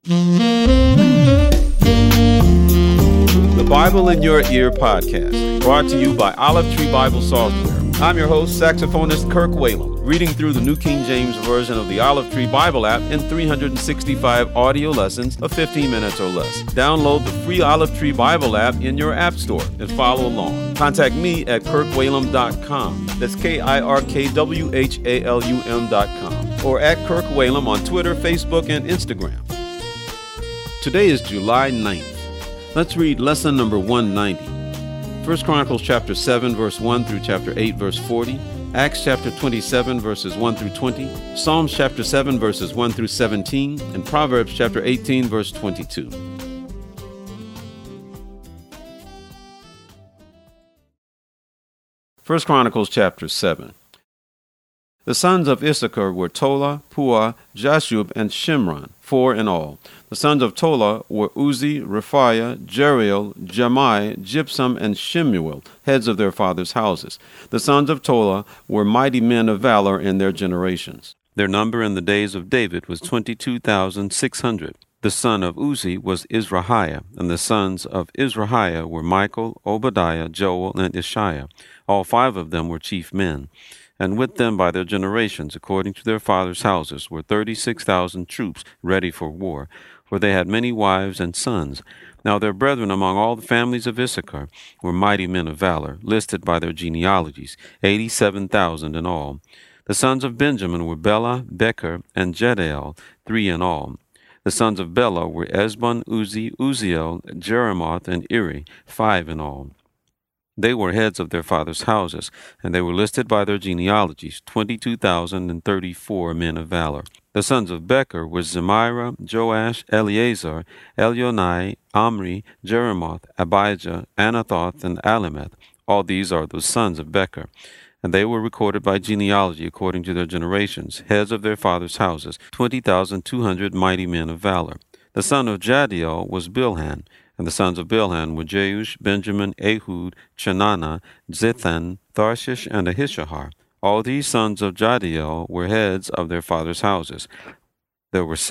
The Bible in Your Ear podcast, brought to you by Olive Tree Bible Software. I'm your host, saxophonist Kirk Whalum, reading through the New King James Version of the Olive Tree Bible app in 365 audio lessons of 15 minutes or less. Download the free Olive Tree Bible app in your app store and follow along. Contact me at kirkwhalum.com. That's KIRKWHALUM.com. Or at Kirk Whalum on Twitter, Facebook, and Instagram. Today is July 9th. Let's read lesson number 190. 1 Chronicles chapter 7, verse 1 through chapter 8, verse 40, Acts chapter 27, verses 1 through 20, Psalms chapter 7, verses 1 through 17, and Proverbs chapter 18, verse 22. 1 Chronicles chapter 7. The sons of Issachar were Tola, Puah, Jashub, and Shimron, 4 in all. The sons of Tola were Uzi, Rephaiah, Jeriel, Jahmai, Gypsum, and Shemuel, heads of their fathers' houses. The sons of Tola were mighty men of valor in their generations. Their number in the days of David was 22,600. The son of Uzi was Izrahiah, and the sons of Izrahiah were Michael, Obadiah, Joel, and Ishiah. All 5 of them were chief men. And with them by their generations, according to their fathers' houses, were 36,000 troops ready for war, for they had many wives and sons. Now their brethren among all the families of Issachar were mighty men of valor, listed by their genealogies, 87,000 in all. The sons of Benjamin were Bela, Becher, and Jediel, 3 in all. The sons of Bela were Ezbon, Uzi, Uziel, Jeremoth, and Iri, 5 in all. They were heads of their fathers' houses, and they were listed by their genealogies, 22,034 men of valor. The sons of Becher were Zemira, Joash, Eleazar, Elionai, Omri, Jeremoth, Abijah, Anathoth, and Alemeth. All these are the sons of Becher. And they were recorded by genealogy according to their generations, heads of their fathers' houses, 20,200 mighty men of valor. The son of Jadiel was Bilhan. And the sons of Bilhan were Jeush, Benjamin, Ehud, Chenana, Zithan, Tharshish, and Ahishahar. All these sons of Jadiel were heads of their fathers' houses. There were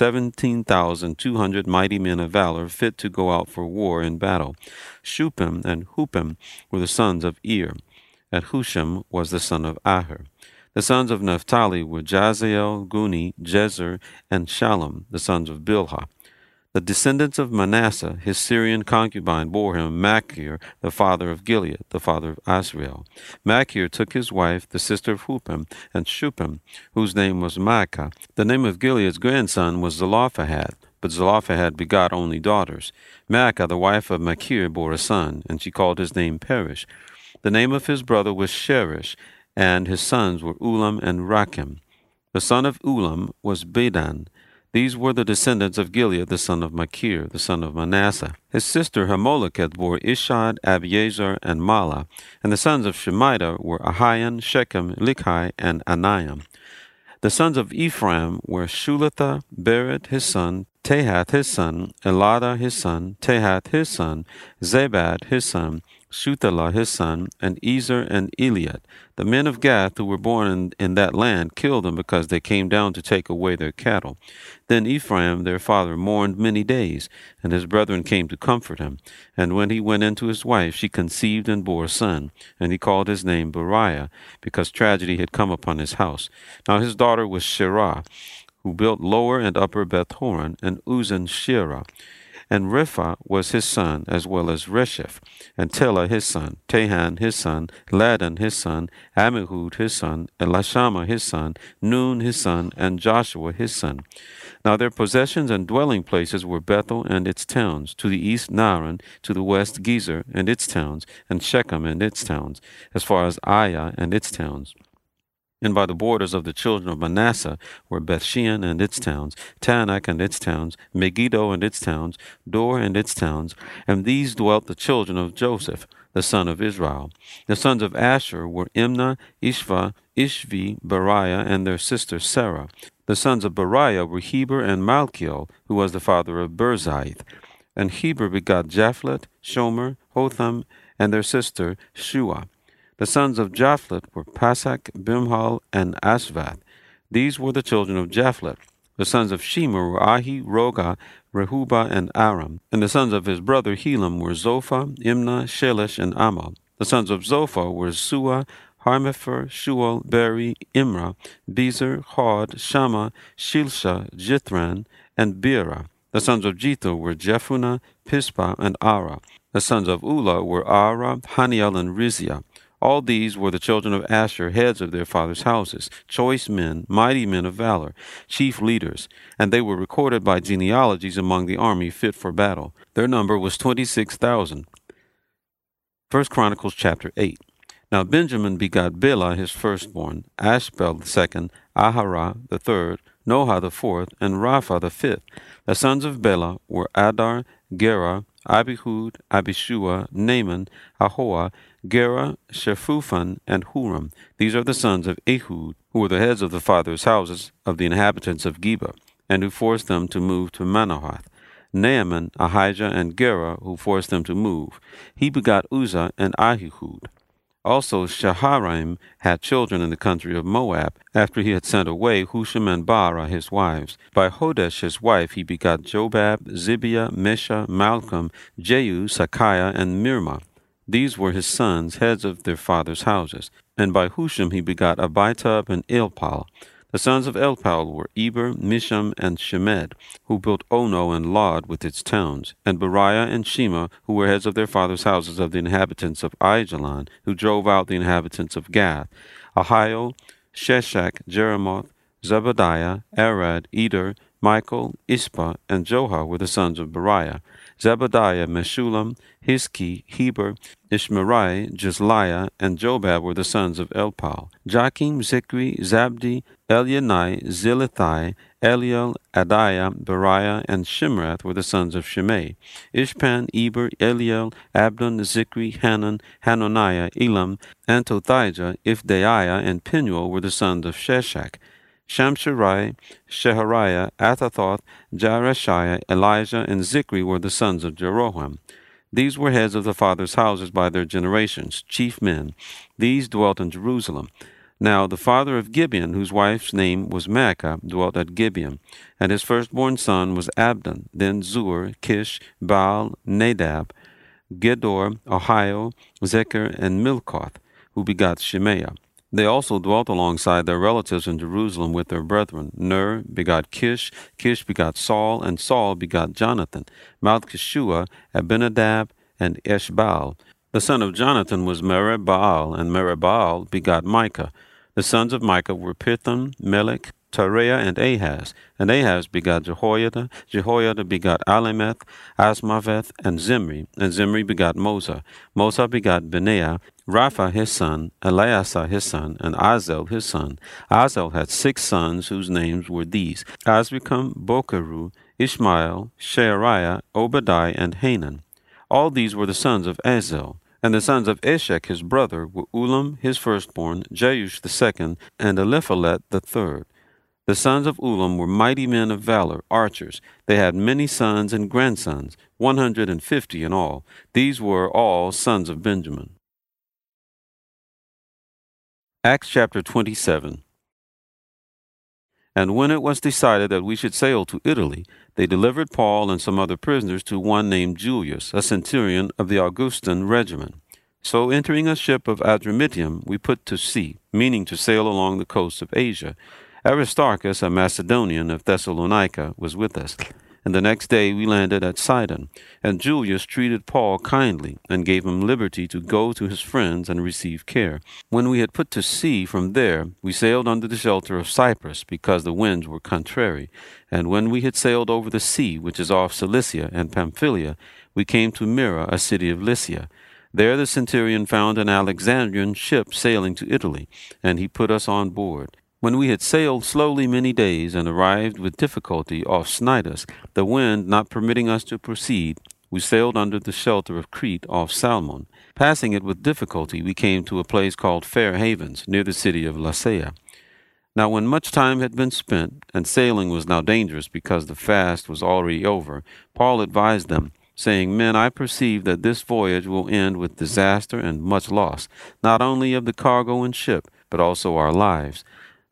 17,200 mighty men of valor fit to go out for war in battle. Shupim and Hupim were the sons of Ir, and Hushim was the son of Aher. The sons of Naphtali were Jaziel, Guni, Jezer, and Shalom, the sons of Bilhah. The descendants of Manasseh, his Syrian concubine, bore him Machir, the father of Gilead, the father of Asriel. Machir took his wife, the sister of Hupim, and Shupim, whose name was Maacah. The name of Gilead's grandson was Zelophehad, but Zelophehad begot only daughters. Maacah, the wife of Machir, bore a son, and she called his name Perish. The name of his brother was Sherish, and his sons were Ulam and Rakim. The son of Ulam was Bedan. These were the descendants of Gilead, the son of Machir, the son of Manasseh. His sister Hammoleketh bore Ishad, Abiezer, and Mala. And the sons of Shemida were Ahian, Shechem, Likhi, and Aniam. The sons of Ephraim were Shulatha, Bered his son, Tahath his son, Elada his son, Tahath his son, Zabad his son, Shuthelah his son, and Ezer and Eliad. The men of Gath who were born in that land killed them because they came down to take away their cattle. Then Ephraim their father mourned many days, and his brethren came to comfort him. And when he went in to his wife, she conceived and bore a son, and he called his name Beriah, because tragedy had come upon his house. Now his daughter was Sherah, who built lower and upper Beth-horon, and Uzan Shirah. And Repha was his son, as well as Resheph, and Telah his son, Tahan his son, Ladan his son, Ammihud his son, Elishama his son, Nun his son, and Joshua his son. Now their possessions and dwelling places were Bethel and its towns, to the east Naran, to the west Gezer and its towns, and Shechem and its towns, as far as Aiah and its towns. And by the borders of the children of Manasseh were Bethshean and its towns, Taanach and its towns, Megiddo and its towns, Dor and its towns, and these dwelt the children of Joseph, the son of Israel. The sons of Asher were Imnah, Ishva, Ishvi, Beriah, and their sister Sarah. The sons of Beriah were Heber and Malchiel, who was the father of Birzaith. And Heber begot Japhlet, Shomer, Hotham, and their sister Shua. The sons of Japhlet were Pasak, Bimhal, and Ashvath. These were the children of Japhlet. The sons of Shemer were Ahi, Roga, Rehuba, and Aram. And the sons of his brother Helam were Zophah, Imnah, Shelesh, and Amal. The sons of Zophah were Sua, Harmepher, Shual, Beri, Imrah, Bezer, Hod, Shammah, Shilsha, Jithran, and Beerah. The sons of Jether were Jephunneh, Pispa, and Ara. The sons of Ulah were Ara, Haniel, and Rizia. All these were the children of Asher, heads of their fathers' houses, choice men, mighty men of valor, chief leaders, and they were recorded by genealogies among the army fit for battle. Their number was 26,000. 1 Chronicles chapter 8. Now Benjamin begot Bela his firstborn, Ashbel the second, Aharah the third, Noha the fourth, and Rapha the fifth. The sons of Bela were Adar, Gera, Abihud, Abishua, Naaman, Ahoah, Gera, Shephupham, and Huram. These are the sons of Ehud, who were the heads of the fathers' houses of the inhabitants of Geba, and who forced them to move to Manahath. Naaman, Ahijah, and Gera, who forced them to move. He begot Uzzah and Ahihud. Also Shaharaim had children in the country of Moab, after he had sent away Husham and Baara his wives. By Hodesh his wife he begot Jobab, Zibiah, Mesha, Malcolm, Jehu, Sakiah, and Mirmah. These were his sons, heads of their fathers' houses. And by Husham he begot Abitub and Elpal. The sons of Elpal were Eber, Misham, and Shemed, who built Ono and Lod with its towns, and Beriah and Shema, who were heads of their fathers' houses of the inhabitants of Aijalon, who drove out the inhabitants of Gath. Ahio, Sheshach, Jeremoth, Zebadiah, Arad, Eder, Michael, Ispa, and Joha were the sons of Beriah. Zebadiah, Meshullam, Hiski, Heber, Ishmerai, Jizliah, and Jobab were the sons of Elpal. Joachim, Zikri, Zabdi, Elionai, Zilithai, Eliel, Adiah, Beriah, and Shimrath were the sons of Shimei. Ishpan, Eber, Eliel, Abdon, Zikri, Hanan, Hananiah, Elam, Antothijah, Ifdaiah, and Pinuel were the sons of Sheshach. Shamsherai, Shehariah, Athathoth, Jareshiah, Elijah, and Zikri were the sons of Jeroham. These were heads of the fathers' houses by their generations, chief men. These dwelt in Jerusalem. Now the father of Gibeon, whose wife's name was Maacah, dwelt at Gibeon, and his firstborn son was Abdon, then Zur, Kish, Baal, Nadab, Gedor, Ohio, Zechar, and Milkoth, who begot Shemaiah. They also dwelt alongside their relatives in Jerusalem with their brethren. Ner begot Kish, Kish begot Saul, and Saul begot Jonathan, Malchishua, Abinadab, and Eshbaal. The son of Jonathan was Merib-Baal, and Merib-Baal begot Micah. The sons of Micah were Pithom, Melech, Tareah, and Ahaz. And Ahaz begot Jehoiada. Jehoiada begot Alemeth, Asmaveth, and Zimri begot Mosa. Mosa begot Benaiah, Rapha his son, Eleasah his son, and Azel his son. Azel had 6 sons, whose names were these: Azrikam, Bokeru, Ishmael, Sheariah, Obadiah, and Hanan. All these were the sons of Azel. And the sons of Eshek his brother were Ulam his firstborn, Jeush the second, and Eliphalet the third. The sons of Ulam were mighty men of valor, archers. They had many sons and grandsons, 150 in all. These were all sons of Benjamin. Acts chapter 27. And when it was decided that we should sail to Italy, they delivered Paul and some other prisoners to one named Julius, a centurion of the Augustan regiment. So entering a ship of Adramyttium, we put to sea, meaning to sail along the coast of Asia. Aristarchus, a Macedonian of Thessalonica, was with us. And the next day we landed at Sidon, and Julius treated Paul kindly, and gave him liberty to go to his friends and receive care. When we had put to sea from there, we sailed under the shelter of Cyprus, because the winds were contrary. And when we had sailed over the sea, which is off Cilicia and Pamphylia, we came to Myra, a city of Lycia. There the centurion found an Alexandrian ship sailing to Italy, and he put us on board. When we had sailed slowly many days and arrived with difficulty off Cnidus, the wind not permitting us to proceed, we sailed under the shelter of Crete off Salmon. Passing it with difficulty, we came to a place called Fair Havens, near the city of Lasea. Now when much time had been spent, and sailing was now dangerous because the fast was already over, Paul advised them, saying, Men, I perceive that this voyage will end with disaster and much loss, not only of the cargo and ship, but also our lives.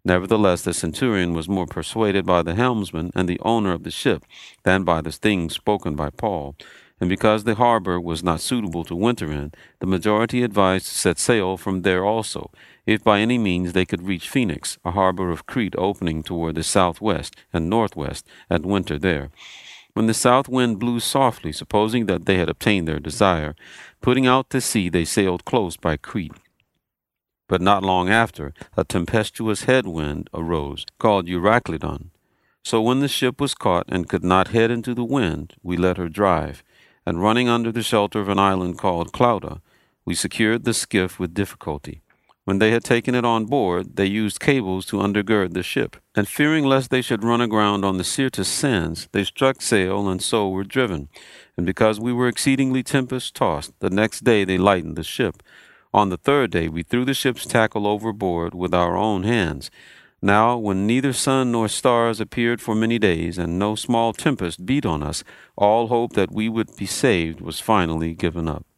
Nevertheless, the centurion was more persuaded by the helmsman and the owner of the ship than by the things spoken by Paul. And because the harbor was not suitable to winter in, the majority advised to set sail from there also, if by any means they could reach Phoenix, a harbor of Crete opening toward the southwest and northwest, and winter there. When the south wind blew softly, supposing that they had obtained their desire, putting out to sea, they sailed close by Crete. But not long after, a tempestuous headwind arose, called Euroclydon. So when the ship was caught and could not head into the wind, we let her drive, and running under the shelter of an island called Clauda, we secured the skiff with difficulty. When they had taken it on board, they used cables to undergird the ship, and fearing lest they should run aground on the Syrtis sands, they struck sail and so were driven. And because we were exceedingly tempest-tossed, the next day they lightened the ship. On the third day we threw the ship's tackle overboard with our own hands. Now, when neither sun nor stars appeared for many days, and no small tempest beat on us, all hope that we would be saved was finally given up.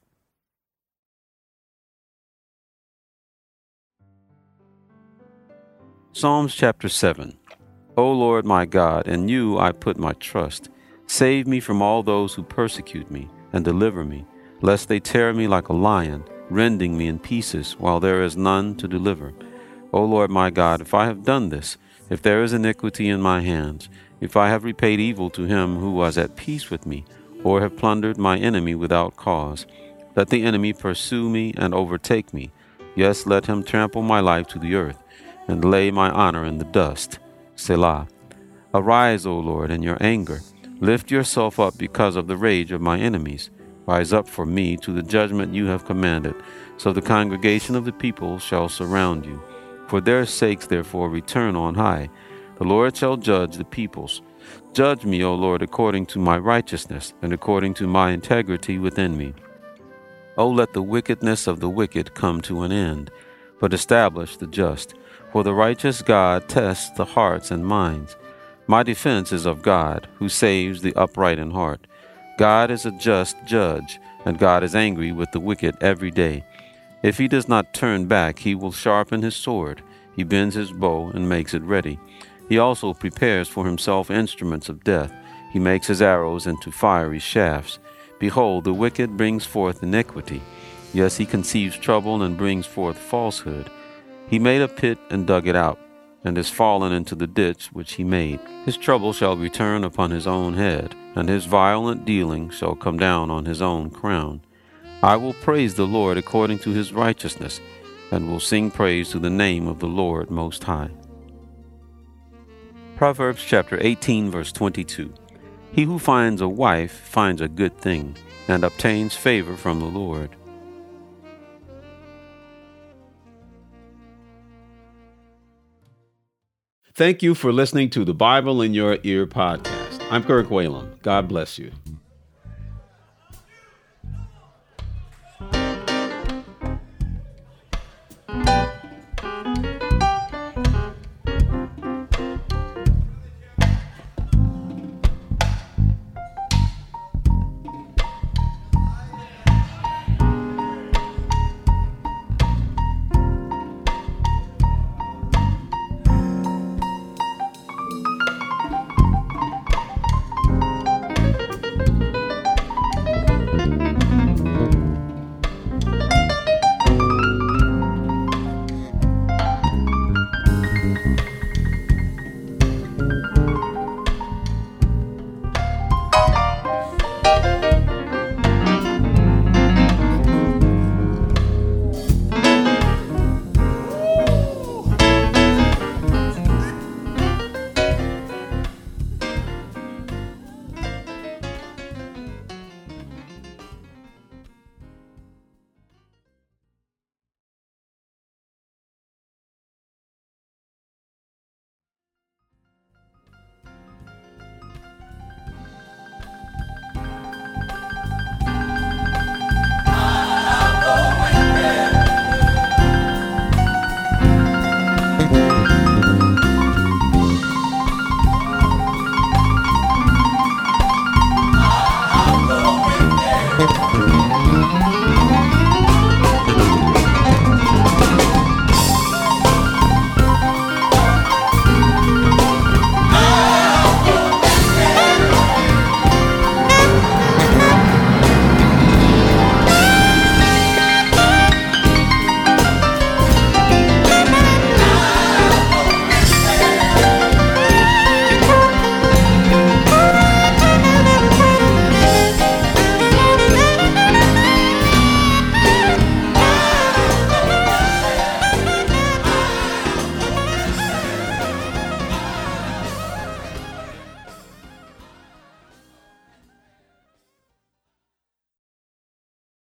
Psalms chapter 7. O Lord my God, in you I put my trust. Save me from all those who persecute me, and deliver me, lest they tear me like a lion, rending me in pieces, while there is none to deliver. O Lord my God, if I have done this, if there is iniquity in my hands, if I have repaid evil to him who was at peace with me, or have plundered my enemy without cause, let the enemy pursue me and overtake me. Yes, let him trample my life to the earth, and lay my honor in the dust. Selah. Arise, O Lord, in your anger. Lift yourself up because of the rage of my enemies. Rise up for me to the judgment you have commanded, so the congregation of the people shall surround you. For their sakes, therefore, return on high. The Lord shall judge the peoples. Judge me, O Lord, according to my righteousness, and according to my integrity within me. O let the wickedness of the wicked come to an end, but establish the just. For the righteous God tests the hearts and minds. My defense is of God, who saves the upright in heart. God is a just judge, and God is angry with the wicked every day. If he does not turn back, he will sharpen his sword. He bends his bow and makes it ready. He also prepares for himself instruments of death. He makes his arrows into fiery shafts. Behold, the wicked brings forth iniquity. Yes, he conceives trouble and brings forth falsehood. He made a pit and dug it out, and is fallen into the ditch which he made. His trouble shall return upon his own head, and his violent dealing shall come down on his own crown. I will praise the Lord according to his righteousness, and will sing praise to the name of the Lord Most High. Proverbs chapter 18, verse 22. He who finds a wife finds a good thing, and obtains favor from the Lord. Thank you for listening to the Bible in Your Ear podcast. I'm Kirk Whalum. God bless you.